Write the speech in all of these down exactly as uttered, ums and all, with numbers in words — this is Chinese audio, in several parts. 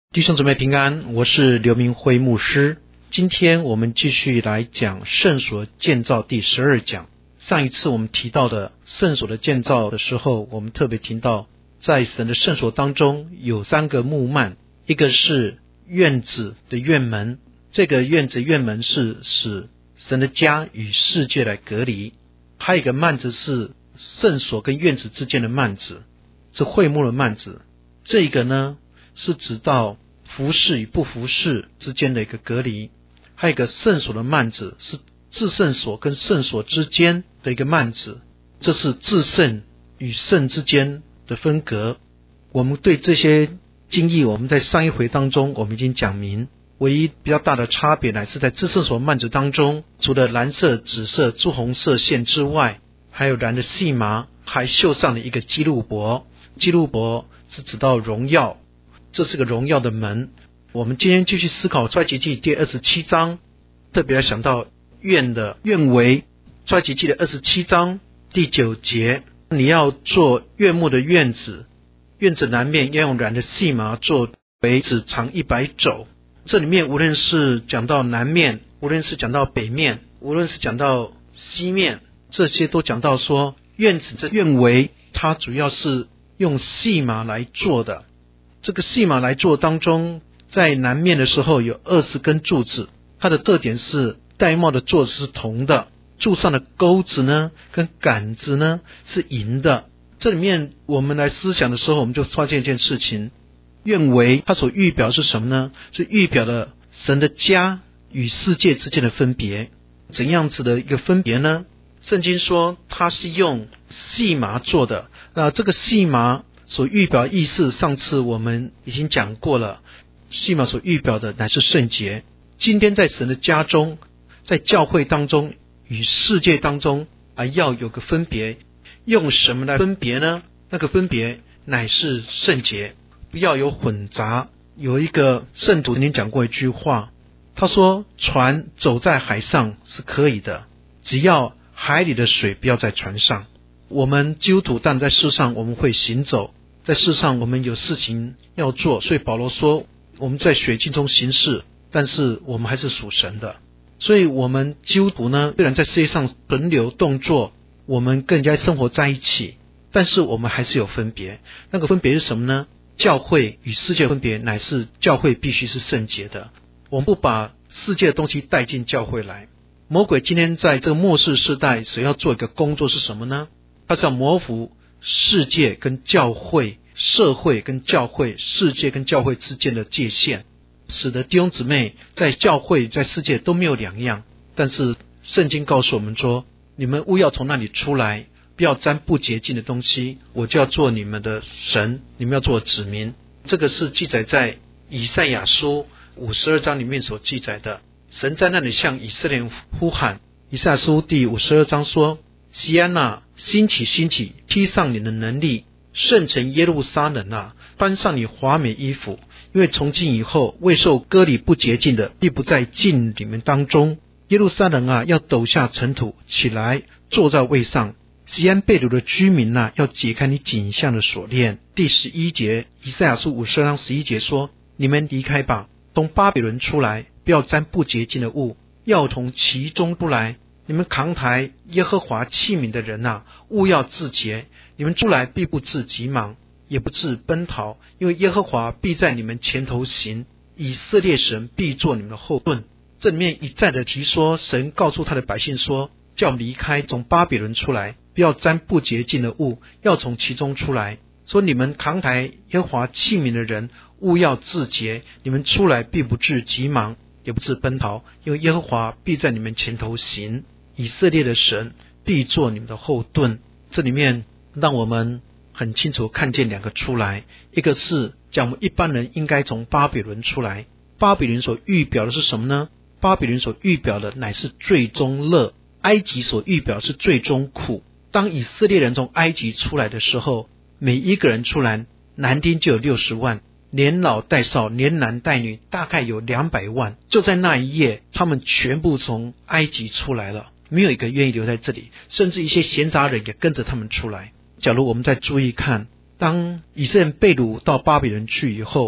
弟兄姊妹平安，我是刘明辉牧师。今天我们继续来讲圣所建造第十二讲。上一次我们提到的圣所的建造的时候，我们特别提到在神的圣所当中有三个幕幔，一个是院子的院门，这个院子院门是使神的家与世界来隔离，还有一个幔子是圣所跟院子之间的幔子，是会幕的幔子。这个呢是指到服事与不服事之间的一个隔离，还有一个圣所的幔子是至圣所跟圣所之间的一个幔子，这是至圣与圣之间的分隔。我们对这些经义我们在上一回当中我们已经讲明，唯一比较大的差别乃是在至圣所幔子当中，除了蓝色、紫色、朱红色线之外，还有蓝的细麻，还绣上了一个基路伯。基路伯是指到荣耀，这是个荣耀的门。我们今天继续思考出埃及记第二十七章，特别要想到院的院围。出埃及记的二十七章第九节，你要做院幕的院子，院子南面要用染的细麻做围子，长一百肘。这里面无论是讲到南面，无论是讲到北面，无论是讲到西面，这些都讲到说院子这院围它主要是用细麻来做的。这个细麻来做当中，在南面的时候有二十根柱子，它的特点是玳瑁的做是铜的，柱上的钩子呢跟杆子呢是银的。这里面我们来思想的时候，我们就发现一件事情，院围它所预表是什么呢？是预表了神的家与世界之间的分别。怎样子的一个分别呢？圣经说它是用细麻做的，那这个细麻所预表意思，上次我们已经讲过了，细麻所预表的乃是圣洁。今天在神的家中，在教会当中与世界当中啊，要有个分别。用什么来分别呢？那个分别乃是圣洁，不要有混杂。有一个圣徒曾经讲过一句话，他说船走在海上是可以的，只要海里的水不要在船上。我们基督徒但在世上我们会行走，在世上我们有事情要做，所以保罗说我们在血气中行事，但是我们还是属神的。所以我们基督徒呢，虽然在世界上存留动作，我们更加生活在一起，但是我们还是有分别。那个分别是什么呢？教会与世界分别乃是教会必须是圣洁的，我们不把世界的东西带进教会来。魔鬼今天在这个末世世代所要做一个工作是什么呢？他是要模糊世界跟教会、社会跟教会、世界跟教会之间的界限，使得弟兄姊妹在教会在世界都没有两样。但是圣经告诉我们说，你们务要从那里出来，不要沾不洁净的东西，我就要做你们的神，你们要做子民。这个是记载在以赛亚书五十二章里面所记载的。神在那里向以色列人呼喊。以赛亚书第五十二章说，西安啊，兴起兴起，披上你的能力，圣城耶路撒冷啊，穿上你华美衣服，因为从今以后未受割礼不洁净的必不在境你们当中。耶路撒冷啊，要抖下尘土，起来坐在位上。西安被掳的居民啊，要解开你颈项的锁链。第十一节，以赛亚书五十二章十一节说，你们离开吧，从巴比伦出来，不要沾不洁净的物，要从其中出来。你们扛抬耶和华器皿的人啊，务要自洁。你们出来必不致急忙，也不致奔逃，因为耶和华必在你们前头行，以色列神必做你们的后盾。这里面一再的提说，神告诉他的百姓说，叫离开，从巴比伦出来，不要沾不洁净的物，要从其中出来。说你们扛抬耶和华器皿的人，务要自洁。你们出来必不致急忙，也不致奔逃，因为耶和华必在你们前头行，以色列的神必做你们的后盾。这里面让我们很清楚看见两个出来，一个是讲我们一般人应该从巴比伦出来。巴比伦所预表的是什么呢？巴比伦所预表的乃是最终乐，埃及所预表的是最终苦。当以色列人从埃及出来的时候，每一个人出来，男丁就有六十万，连老带少，连男带女，大概有两百万。就在那一夜，他们全部从埃及出来了，没有一个愿意留在这里，甚至一些闲杂人也跟着他们出来。假如我们再注意看，当以色列人被掳到巴比伦去以后，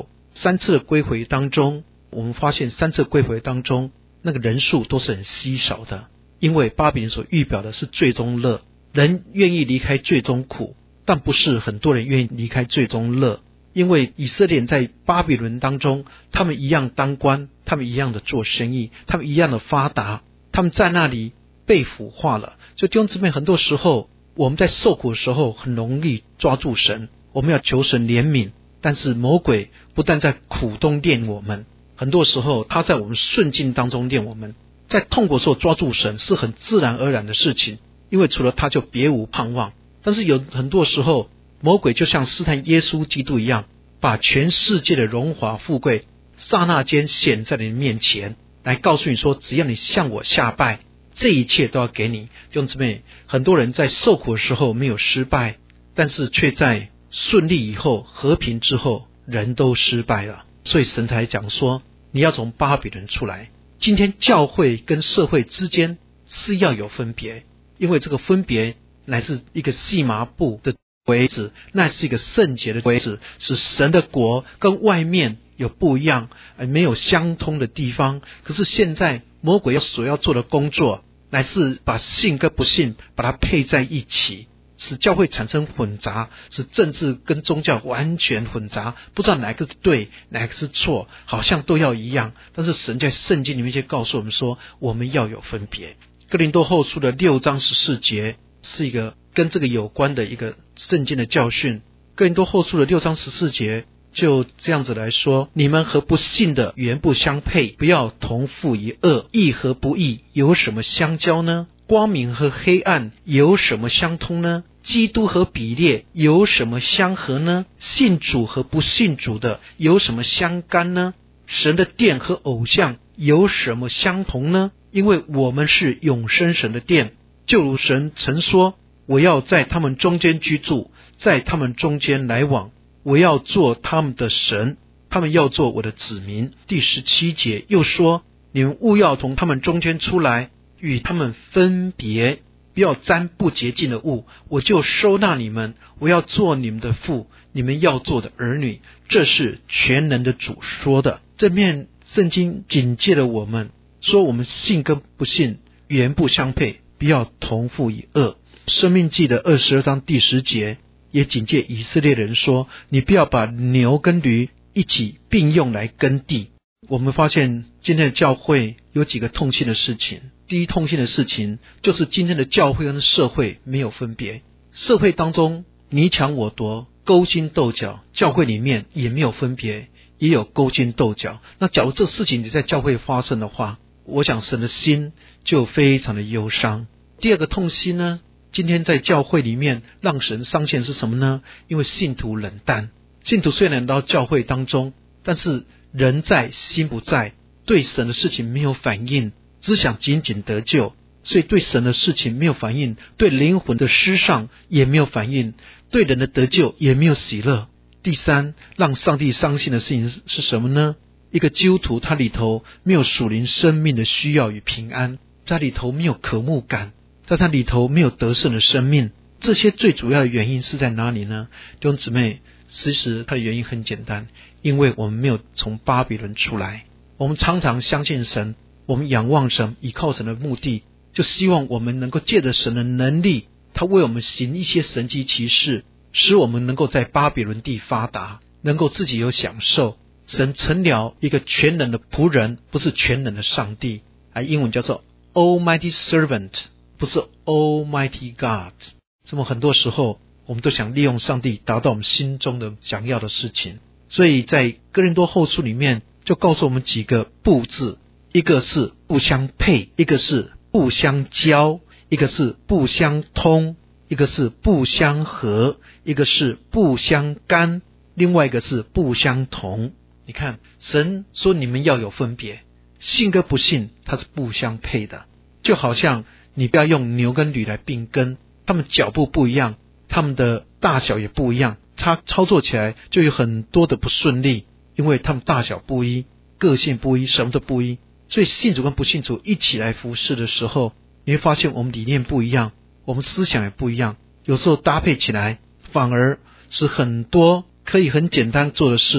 三次的归回当中，我们发现三次归回当中那个人数都是很稀少的，因为巴比伦所预表的是最终乐，人愿意离开最终苦，但不是很多人愿意离开最终乐。因为以色列人在巴比伦当中，他们一样当官，他们一样的做生意，他们一样的发达，他们在那里被腐化了。所以弟兄姊妹，很多时候我们在受苦的时候很容易抓住神，我们要求神怜悯，但是魔鬼不但在苦中练我们，很多时候他在我们顺境当中练我们。在痛苦的时候抓住神是很自然而然的事情，因为除了他就别无盼望。但是有很多时候魔鬼就像试探耶稣基督一样，把全世界的荣华富贵刹那间显在你面前，来告诉你说，只要你向我下拜，这一切都要给你。弟兄姊妹，很多人在受苦的时候没有失败，但是却在顺利以后，和平之后，人都失败了。所以神才讲说，你要从巴比伦出来。今天教会跟社会之间是要有分别，因为这个分别乃是一个细麻布的围子，那是一个圣洁的围子，使神的国跟外面有不一样，没有相通的地方。可是现在魔鬼要所要做的工作，乃是把信跟不信把它配在一起，使教会产生混杂，使政治跟宗教完全混杂，不知道哪个是对哪个是错，好像都要一样。但是神在圣经里面就告诉我们说，我们要有分别。哥林多后书的六章十四节是一个跟这个有关的一个圣经的教训。哥林多后书的六章十四节就这样子来说，你们和不信的原不相配，不要同负一恶，义和不义有什么相交呢？光明和黑暗有什么相通呢？基督和比列有什么相合呢？信主和不信主的有什么相干呢？神的殿和偶像有什么相同呢？因为我们是永生神的殿，就如神曾说，我要在他们中间居住，在他们中间来往，我要做他们的神，他们要做我的子民。第十七节又说，你们务要从他们中间出来，与他们分别，不要沾不洁净的物，我就收纳你们，我要做你们的父，你们要做的儿女。这是全能的主说的。这面圣经警戒了我们，说我们信跟不信原不相配，不要同负一恶。申命记的二十二章第十节也警戒以色列人说，你不要把牛跟驴一起并用来耕地。我们发现今天的教会有几个痛心的事情。第一痛心的事情就是今天的教会跟社会没有分别，社会当中你抢我夺，勾心斗角，教会里面也没有分别，也有勾心斗角。那假如这事情你在教会发生的话，我想神的心就非常的忧伤。第二个痛心呢，今天在教会里面让神伤心是什么呢？因为信徒冷淡，信徒虽然到教会当中，但是人在心不在，对神的事情没有反应，只想仅仅得救，所以对神的事情没有反应，对灵魂的失丧也没有反应，对人的得救也没有喜乐。第三，让上帝伤心的事情是什么呢？一个基督徒他里头没有属灵生命的需要与平安，在里头没有渴慕感，在他里头没有得胜的生命。这些最主要的原因是在哪里呢？弟兄姊妹，其实它的原因很简单，因为我们没有从巴比伦出来。我们常常相信神，我们仰望神，倚靠神的目的，就希望我们能够借着神的能力，他为我们行一些神迹奇事，使我们能够在巴比伦地发达，能够自己有享受。神成了一个全能的仆人，不是全能的上帝，啊，英文叫做 Almighty Servant， 不是 Almighty God。 这么很多时候我们都想利用上帝达到我们心中的想要的事情，所以在哥林多后书里面就告诉我们几个不字，一个是不相配，一个是不相交，一个是不相通，一个是不相合，一个是不相干，另外一个是不相同。你看神说你们要有分别，信跟不信它是不相配的，就好像你不要用牛跟驴来并根，他们脚步不一样，他们的大小也不一样，它操作起来就有很多的不顺利，因为他们大小不一，个性不一，什么都不一。所以信主跟不信主一起来服侍的时候，你会发现我们理念不一样，我们思想也不一样，有时候搭配起来反而是很多可以很简单做的事，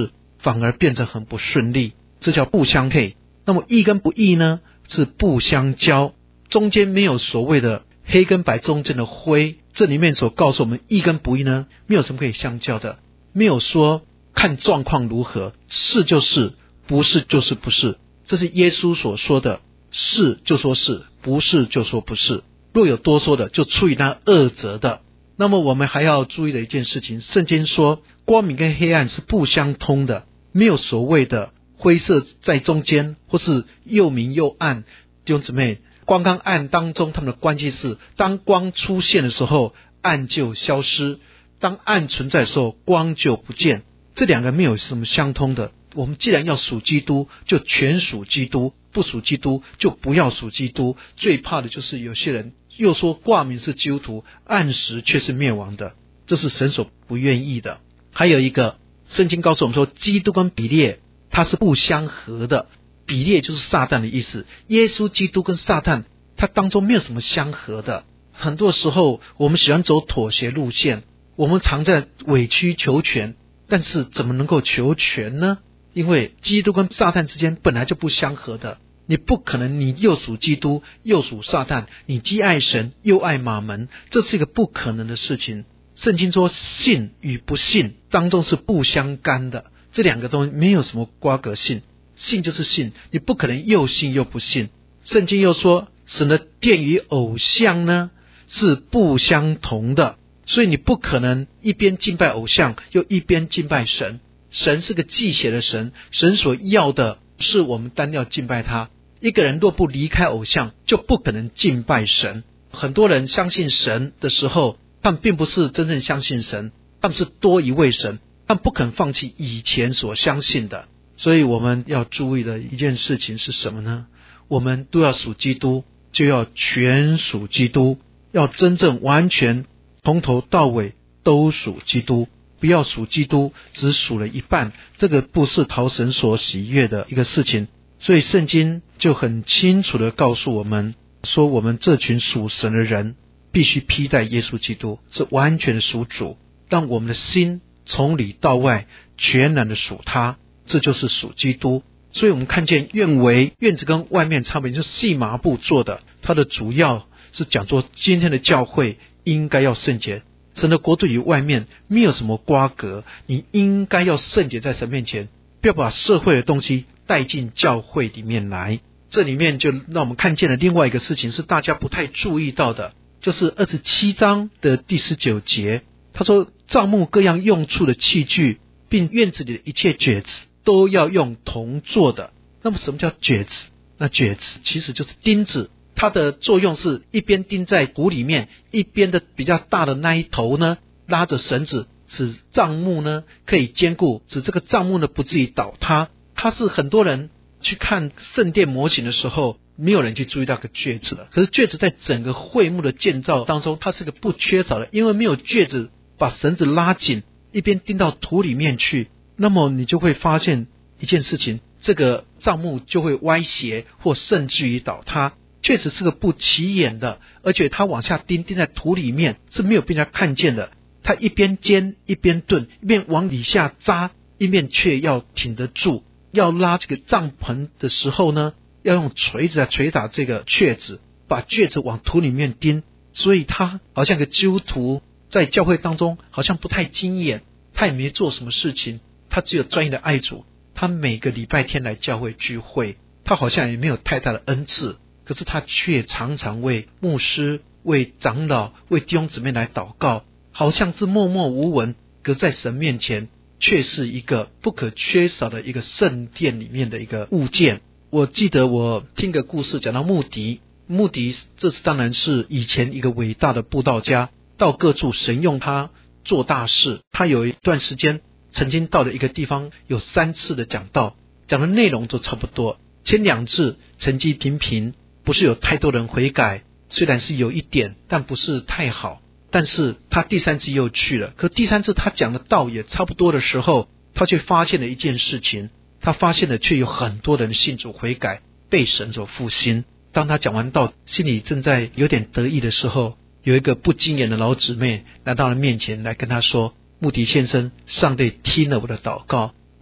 反而变成很不顺利，这叫不相配。那么义跟不义呢，是不相交，中间没有所谓的黑跟白中间的灰。这里面所告诉我们义跟不义呢，没有什么可以相交的，没有说看状况如何，是就是，不是就是不是。这是耶稣所说的，是就说是，不是就说不是，若有多说的，就出于那恶者的。那么我们还要注意的一件事情，圣经说光明跟黑暗是不相通的，没有所谓的灰色在中间，或是又明又暗。弟兄姊妹，光跟暗当中他们的关系是，当光出现的时候，暗就消失；当暗存在的时候，光就不见。这两个没有什么相通的。我们既然要属基督，就全属基督，不属基督就不要属基督。最怕的就是有些人又说挂名是基督徒，暗时却是灭亡的，这是神所不愿意的。还有一个，圣经告诉我们说，基督跟比列它是不相合的。比列就是撒旦的意思，耶稣基督跟撒旦它当中没有什么相合的。很多时候我们喜欢走妥协路线，我们常在委曲求全，但是怎么能够求全呢？因为基督跟撒旦之间本来就不相合的，你不可能你又属基督又属撒旦，你既爱神又爱马门，这是一个不可能的事情。圣经说信与不信当中是不相干的，这两个东西没有什么瓜葛性，信就是信，你不可能又信又不信。圣经又说神的殿与偶像呢是不相同的，所以你不可能一边敬拜偶像又一边敬拜神。神是个忌邪的神，神所要的是我们单要敬拜他。一个人若不离开偶像，就不可能敬拜神。很多人相信神的时候，他们并不是真正相信神，他们是多一位神，他们不肯放弃以前所相信的。所以我们要注意的一件事情是什么呢？我们都要属基督，就要全属基督，要真正完全从头到尾都属基督，不要属基督只属了一半，这个不是讨神所喜悦的一个事情。所以圣经就很清楚的告诉我们说，我们这群属神的人必须披戴耶稣基督，是完全的属主，让我们的心从里到外全然的属他，这就是属基督。所以我们看见院围，院子跟外面差别就是细麻布做的，它的主要是讲说今天的教会应该要圣洁，神的国度与外面没有什么瓜葛，你应该要圣洁在神面前，不要把社会的东西带进教会里面来。这里面就让我们看见了另外一个事情，是大家不太注意到的，就是二十七章的第十九节，他说帐幕各样用处的器具，并院子里的一切橛子都要用铜做的。那么什么叫橛子？那橛子其实就是钉子，它的作用是一边钉在土里面，一边的比较大的那一头呢拉着绳子，使帐幕呢可以坚固，使这个帐幕呢不至于倒塌。它是很多人去看圣殿模型的时候，没有人去注意到个橛子了。可是橛子在整个会幕的建造当中，它是个不缺少的，因为没有橛子把绳子拉紧，一边钉到土里面去，那么你就会发现一件事情，这个帐幕就会歪斜或甚至于倒塌。确实是个不起眼的，而且它往下钉钉在土里面是没有被人家看见的，它一边尖一边钝，一边往底下扎，一面却要挺得住。要拉这个帐篷的时候呢，要用锤子来捶打这个橛子，把橛子往土里面钉。所以他好像个基督徒在教会当中好像不太经验，他也没做什么事情，他只有专业的爱主，他每个礼拜天来教会聚会，他好像也没有太大的恩赐，可是他却常常为牧师、为长老、为弟兄姊妹来祷告，好像是默默无闻，可在神面前却是一个不可缺少的一个圣殿里面的一个物件。我记得我听个故事，讲到穆迪，穆迪这是当然是以前一个伟大的布道家，到各处神用他做大事。他有一段时间曾经到了一个地方，有三次的讲道，讲的内容都差不多，前两次成绩平平，不是有太多人悔改，虽然是有一点，但不是太好。但是他第三次又去了，可第三次他讲的道也差不多的时候，他却发现了一件事情，他发现了却有很多人信主悔改，被神所复兴。当他讲完道，心里正在有点得意的时候，有一个不经眼的老姊妹来到了面前，来跟他说，穆迪先生，上帝听了我的祷告，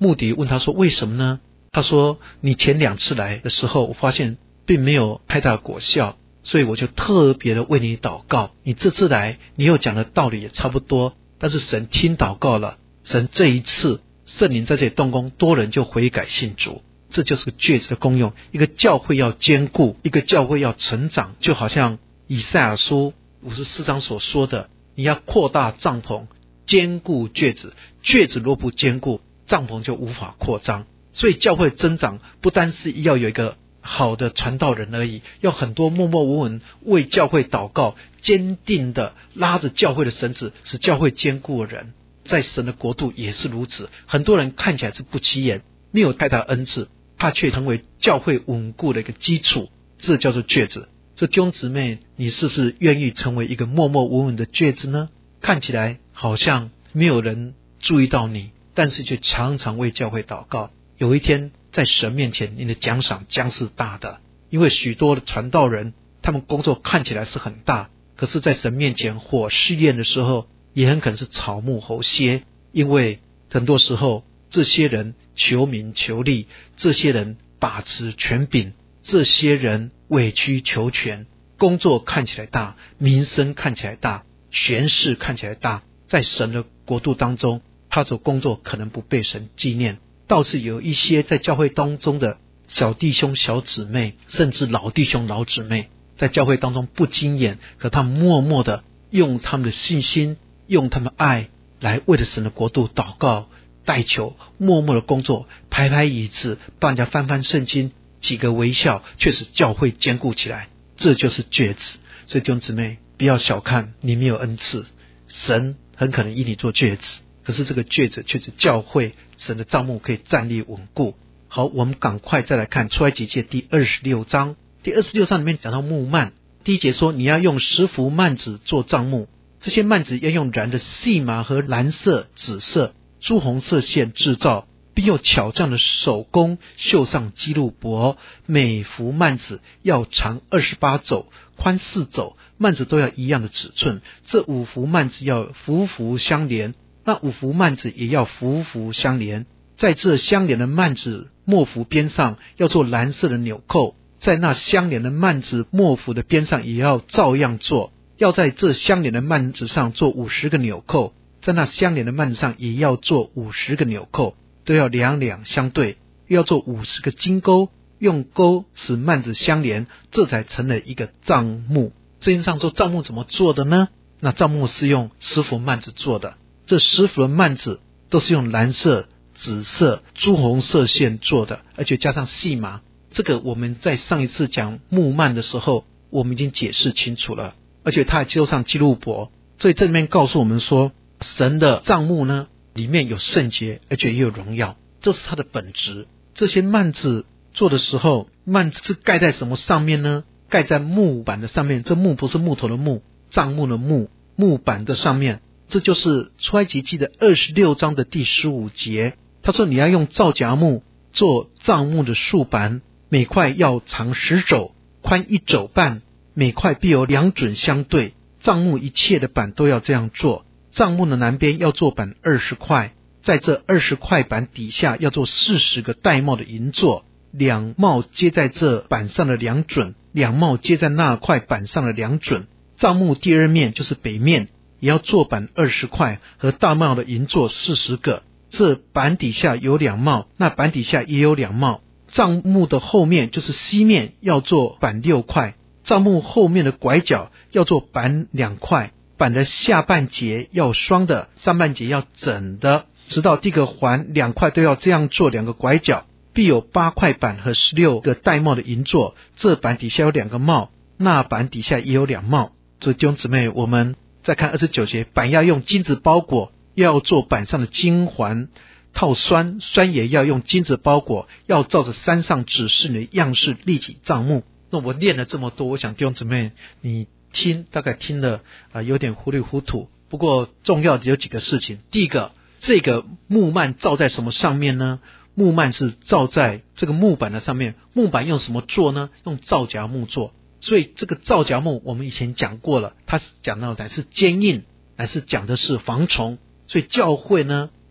穆迪问他说为什么呢？他说你前两次来的时候我发现并没有太大的果效，所以我就特别的为你祷告，你这次来你又讲的道理也差不多，但是神听祷告了，神这一次圣灵在这里动工，多人就悔改信主。这就是个橛子的功用。一个教会要坚固，一个教会要成长，就好像以赛亚书五十四章所说的，你要扩大帐篷，坚固橛子，橛子若不坚固，帐篷就无法扩张。所以教会增长不单是要有一个好的传道人而已，要很多默默无闻为教会祷告，坚定的拉着教会的绳子，使教会坚固的人。在神的国度也是如此，很多人看起来是不起眼，没有太大恩赐，他却成为教会稳固的一个基础，这叫做橛子。所以弟兄姊妹，你是不是愿意成为一个默默无闻的橛子呢？看起来好像没有人注意到你，但是却常常为教会祷告。有一天在神面前，你的奖赏将是大的。因为许多的传道人，他们工作看起来是很大，可是在神面前火试验的时候，也很可能是草木猴蝎。因为很多时候这些人求名求利，这些人把持权柄，这些人委曲求全，工作看起来大，名声看起来大，权势看起来大，在神的国度当中，他所工作可能不被神纪念。倒是有一些在教会当中的小弟兄小姊妹，甚至老弟兄老姊妹，在教会当中不经眼，可他们默默的用他们的信心，用他们爱来为了神的国度祷告代求，默默的工作，排排椅子，帮人家翻翻圣经，几个微笑，却使教会坚固起来。这就是橛子。所以弟兄姊妹，不要小看你没有恩赐，神很可能以你做橛子，可是这个橛子却是教会神的帐幕可以站立稳固。好，我们赶快再来看出埃及记第二十六章。第二十六章里面讲到木幔，第一节说你要用十幅幔子做帐幕，这些幔子要用染的细麻和蓝色、紫色、朱红色线制造，并用巧匠的手工绣上基路伯。每幅幔子要长二十八肘，宽四肘，幔子都要一样的尺寸。这五幅幔子要幅幅相连，那五幅幔子也要幅幅相连。在这相连的幔子末幅边上要做蓝色的纽扣，在那相连的幔子末幅的边上也要照样做，要在这相连的幔子上做五十个纽扣，在那相连的幔子上也要做五十个纽扣，都要两两相对，又要做五十个金钩，用钩使幔子相连，这才成了一个帐幕。圣经上说帐幕怎么做的呢？那帐幕是用十幅幔子做的，这十幅的幔子都是用蓝色、紫色、朱红色线做的，而且加上细麻。这个我们在上一次讲木幔的时候，我们已经解释清楚了，而且它还接上基路伯。所以这里面告诉我们说，神的帐幕呢，里面有圣洁，而且也有荣耀，这是它的本质。这些幔子做的时候，幔子是盖在什么上面呢？盖在木板的上面。这木不是木头的木，帐幕的木，木板的上面。这就是出埃及记的二十六章的第十五节。他说你要用皂荚木做帐幕的竖板，每块要长十肘，宽一肘半，每块必有两准相对。帐幕一切的板都要这样做。帐幕的南边要做板二十块，在这二十块板底下要做四十个带帽的银座，两帽接在这板上的两准，两帽接在那块板上的两准。帐幕第二面就是北面，也要做板二十块和大帽的银座四十个，这板底下有两帽，那板底下也有两帽。帐幕的后面就是西面，要做板六块，帐幕后面的拐角要做板两块，板的下半截要双的，上半截要整的，直到第个环两块都要这样做两个拐角，必有八块板和十六个带帽的银座，这板底下有两个帽，那板底下也有两帽。所以弟兄姊妹，我们再看二十九节，板要用金子包裹，要做板上的金环，套栓，栓也要用金子包裹，要照着山上指示你的样式立起帐幕。那我练了这么多，我想弟兄姊妹你听大概听了、呃、有点糊里糊涂，不过重要的有几个事情。第一个，这个木幔罩在什么上面呢？木幔是罩在这个木板的上面。木板用什么做呢？用皂荚木做。所以这个皂荚木我们以前讲过了，它是讲到乃是坚硬，乃是讲的是防虫。所以教会呢，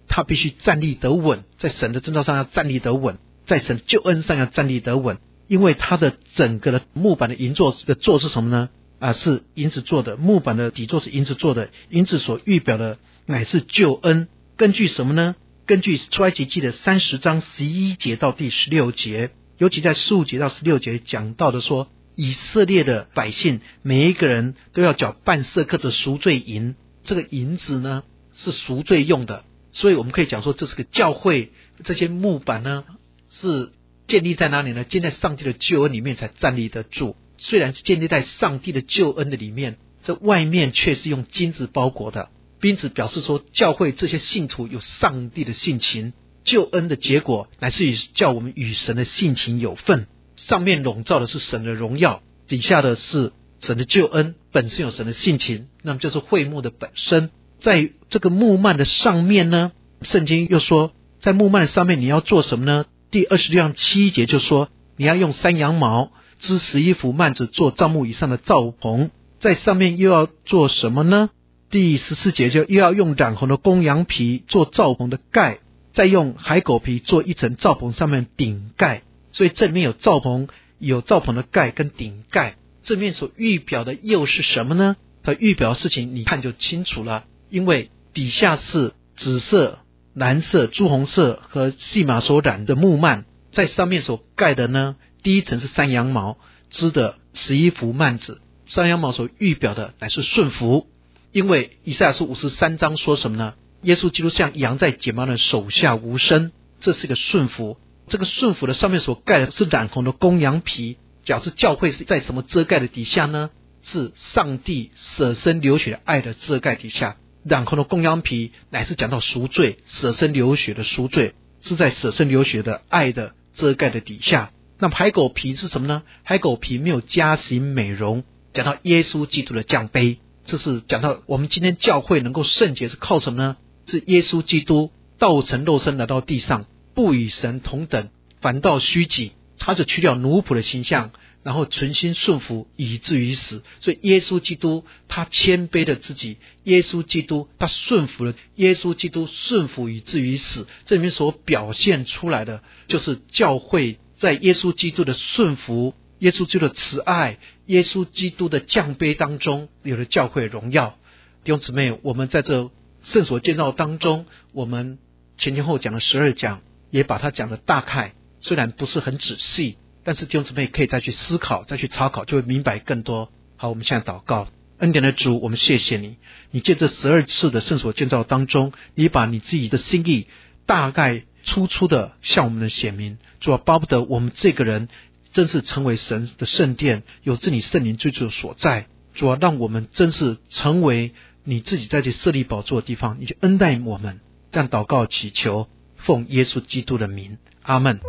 他必须站立得稳，在神的真道上要站立得稳，在神的救恩上要站立得稳。因为它的整个的木板的银座的座是什么呢？啊，是银子做的，木板的底座是银子做的，银子所预表的乃是救恩。根据什么呢？根据出埃及记的三十章十一节到第十六节，尤其在十五节到十六节讲到的说，以色列的百姓每一个人都要缴半舍客的赎罪银，这个银子呢是赎罪用的，所以我们可以讲说这是个教会，这些木板呢是建立在哪里呢？建立在上帝的救恩里面才站立得住。虽然是建立在上帝的救恩的里面，这外面却是用金子包裹的，因此表示说教会这些信徒有上帝的性情，救恩的结果乃是叫我们与神的性情有份。上面笼罩的是神的荣耀，底下的是神的救恩，本身有神的性情，那么就是会幕的本身。在这个木幔的上面呢，圣经又说在木幔的上面你要做什么呢？第二十六章七节就说你要用山羊毛织十一幅幔子做帐幕以上的罩棚，在上面又要做什么呢？第十四节就又要用染红的公羊皮做罩棚的盖，再用海狗皮做一层罩棚上面顶盖。所以正面有罩棚，有罩棚的盖跟顶盖，正面所预表的又是什么呢？它预表的事情你看就清楚了，因为底下是紫色、蓝色、朱红色和细麻所染的木幔，在上面所盖的呢，第一层是山羊毛织的十一幅幔子，山羊毛所预表的乃是顺服。因为以赛亚书五十三章说什么呢？耶稣基督像羊在剪毛人手下无声，这是个顺服。这个顺服的上面所盖的是染红的公羊皮，表示教会是在什么遮盖的底下呢？是上帝舍身流血的爱的遮盖底下。染红的公羊皮乃是讲到赎罪，舍身流血的赎罪是在舍身流血的爱的遮盖的底下。那么海狗皮是什么呢？海狗皮没有加行美容，讲到耶稣基督的降卑，这是讲到我们今天教会能够圣洁是靠什么呢？是耶稣基督道成肉身来到地上，不与神同等，反倒虚己，他就去掉奴仆的形象，然后存心顺服以至于死。所以耶稣基督他谦卑了自己，耶稣基督他顺服了，耶稣基督顺服以至于死。这里面所表现出来的就是教会在耶稣基督的顺服，耶稣基督的慈爱，耶稣基督的降卑当中有了教会荣耀。弟兄姊妹，我们在这圣所建造当中，我们前前后讲了十二讲，也把它讲的大概，虽然不是很仔细，但是弟兄姊妹可以再去思考，再去查考，就会明白更多。好，我们现在祷告。恩典的主，我们谢谢你，你借这十二次的圣所建造当中，你把你自己的心意大概粗粗的向我们的显明。主啊，巴不得我们这个人真是成为神的圣殿，有着你圣灵居住的所在。主啊，让我们真是成为你自己在这设立宝座的地方，你就恩待我们。这样祷告祈求，奉耶稣基督的名，阿们。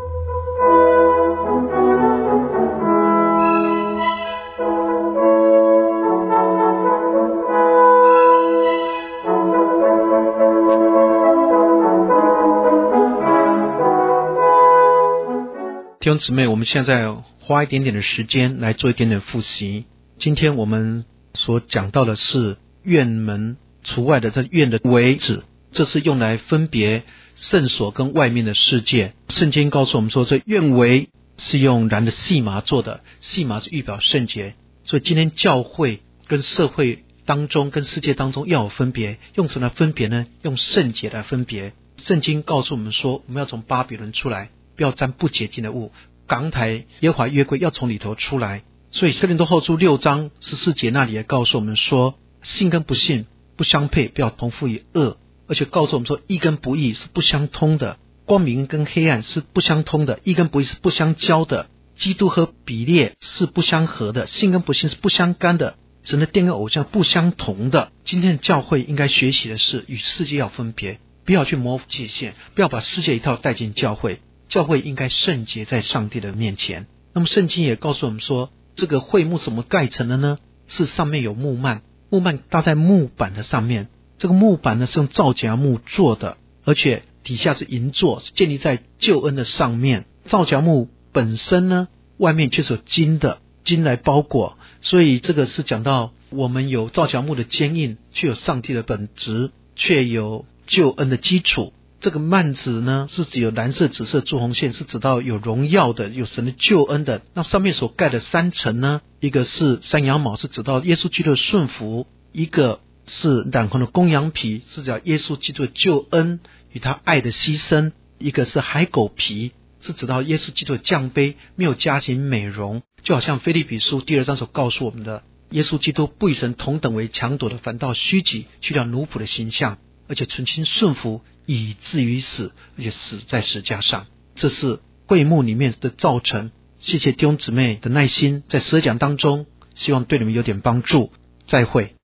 弟兄姊妹，我们现在花一点点的时间来做一点点复习。今天我们所讲到的是院门除外的这院的围子，这是用来分别圣所跟外面的世界。圣经告诉我们说，这院围是用染的细麻做的，细麻是预表圣洁。所以今天教会跟社会当中跟世界当中要有分别，用什么来分别呢？用圣洁来分别。圣经告诉我们说，我们要从巴比伦出来，不要沾不洁净的物，港台耶和华约柜要从里头出来。所以哥林多后书六章十四节那里也告诉我们说，信跟不信不相配，不要同父与恶。而且告诉我们说，义跟不义是不相通的，光明跟黑暗是不相通的，义跟不义是不相交的，基督和比列是不相合的，信跟不信是不相干的，神的殿跟偶像不相同的。今天的教会应该学习的是与世界要分别，不要去模糊界限，不要把世界一套带进教会。教会应该圣洁在上帝的面前。那么圣经也告诉我们说，这个会幕怎么盖成的呢？是上面有木幔，木幔搭在木板的上面，这个木板呢是用皂荚木做的，而且底下是银座，是建立在救恩的上面。皂荚木本身呢，外面却是有金的，金来包裹，所以这个是讲到我们有皂荚木的坚硬，却有上帝的本质，却有救恩的基础。 这个幔子呢是指有蓝色、紫色、朱红线，是指到有荣耀的、有神的救恩的。那上面所盖的三层呢，一个是山羊毛，是指到耶稣基督的顺服；一个是染红的公羊皮，是指耶稣基督的救恩与他爱的牺牲；一个是海狗皮，是指到耶稣基督的降卑，没有加行美容，就好像腓立比书第二章所告诉我们的，耶稣基督不与神同等为强夺的，反倒虚己，去掉奴仆的形象，而且存心顺服，以至于死，而且死在石架上。这是会幕里面的造成。谢谢弟兄姊妹的耐心，在十二讲当中，希望对你们有点帮助。再会。